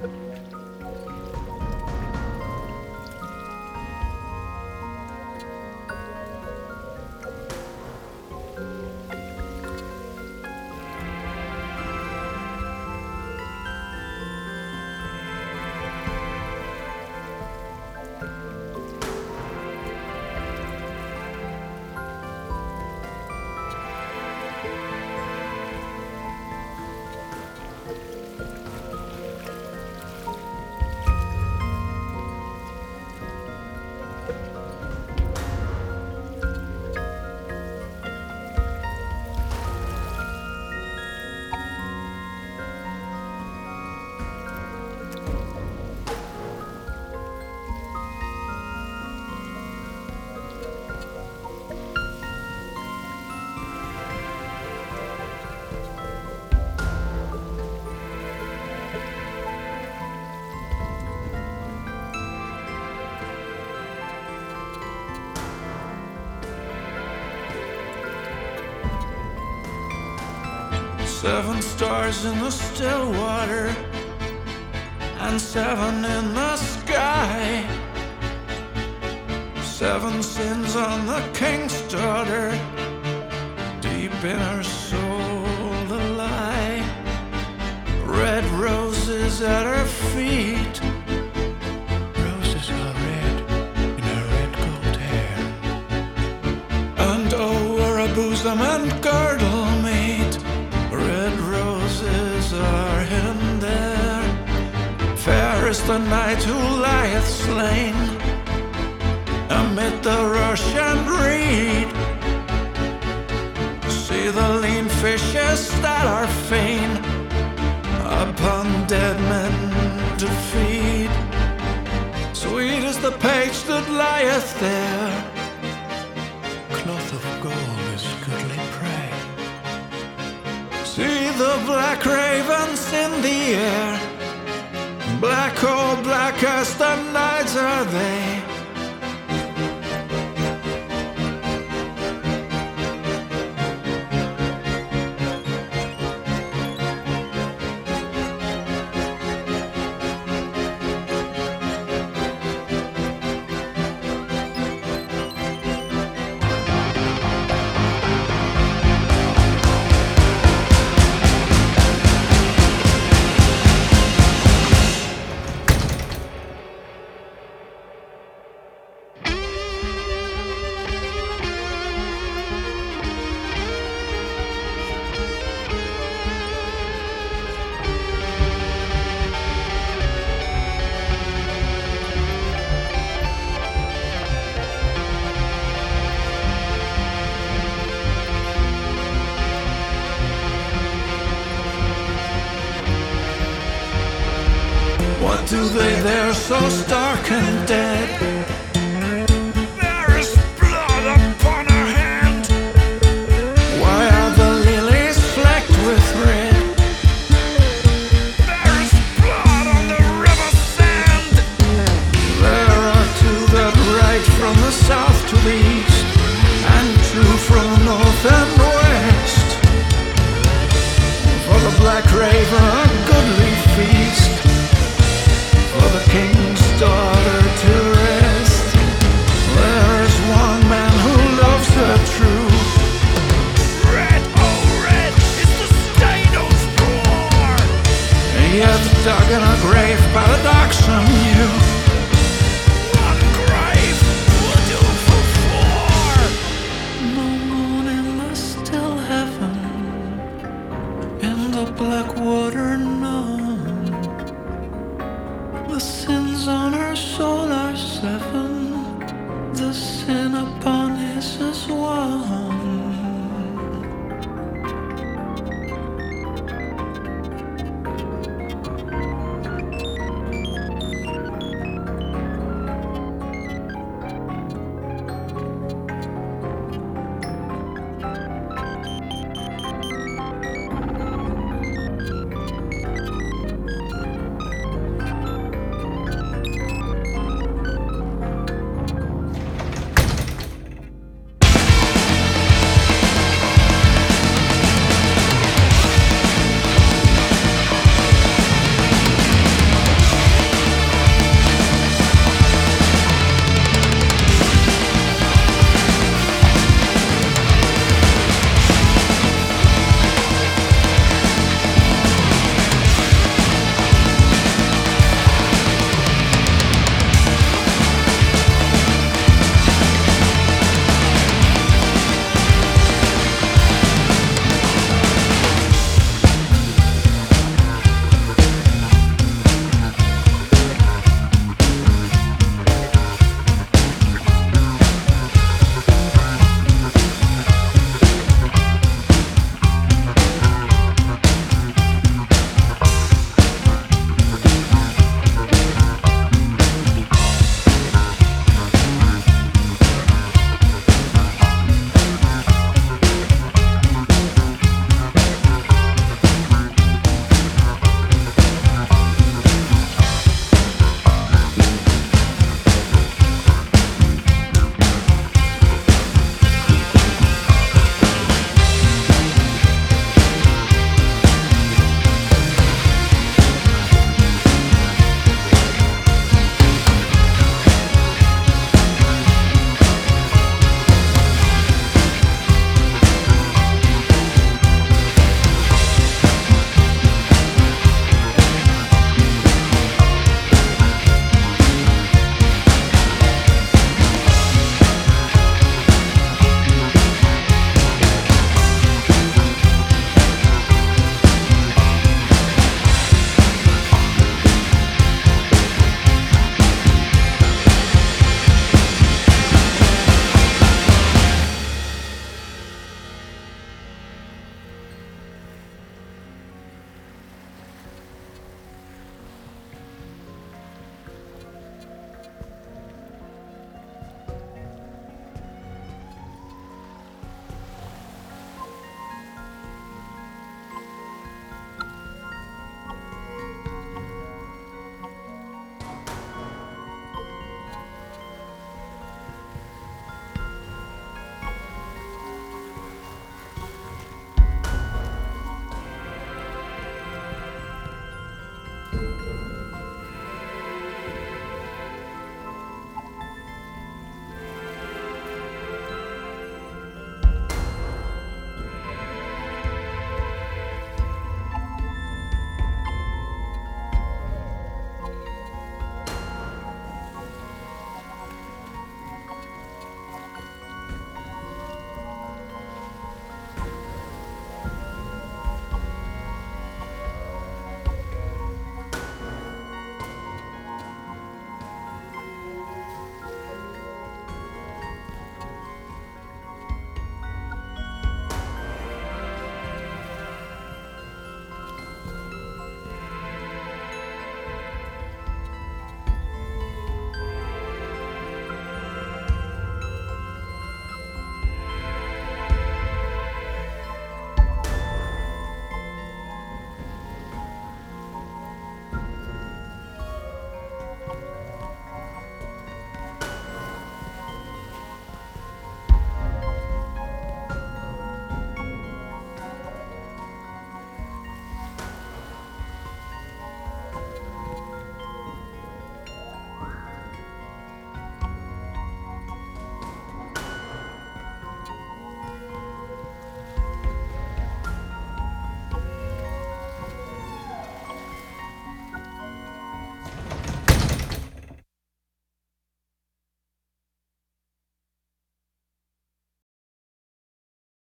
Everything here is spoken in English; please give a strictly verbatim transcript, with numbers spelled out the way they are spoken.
Seven stars in the still water and seven in the sky. Seven sins on the king's daughter, deep in her soul the lie. Red roses at her feet, roses are red in her red gold hair. And over a bosom and girdle meet, red roses are hidden there. Fair is the knight who lieth slain amid the rush and reed. See the lean fishes that are fain upon dead men to feed. Sweet is the page that lieth there, cloth of gold is goodly prey. See the black ravens in the air, black, oh black as the nights are they. What do they there so stark and dead? There is blood upon her hand. Why are the lilies flecked with red? There is blood on the river sand. There are two that ride from the south to the east, and two from the north and west. For the black raven a goodly feast, for the king's daughter to rest. There is one man who loves her true. Red, oh red, is the stain of war. He hath dug in a grave by the darksome yew. One grave will do for four. No moon in the still heaven, in the black water none. The sins on her soul are seven, the sin upon his is one.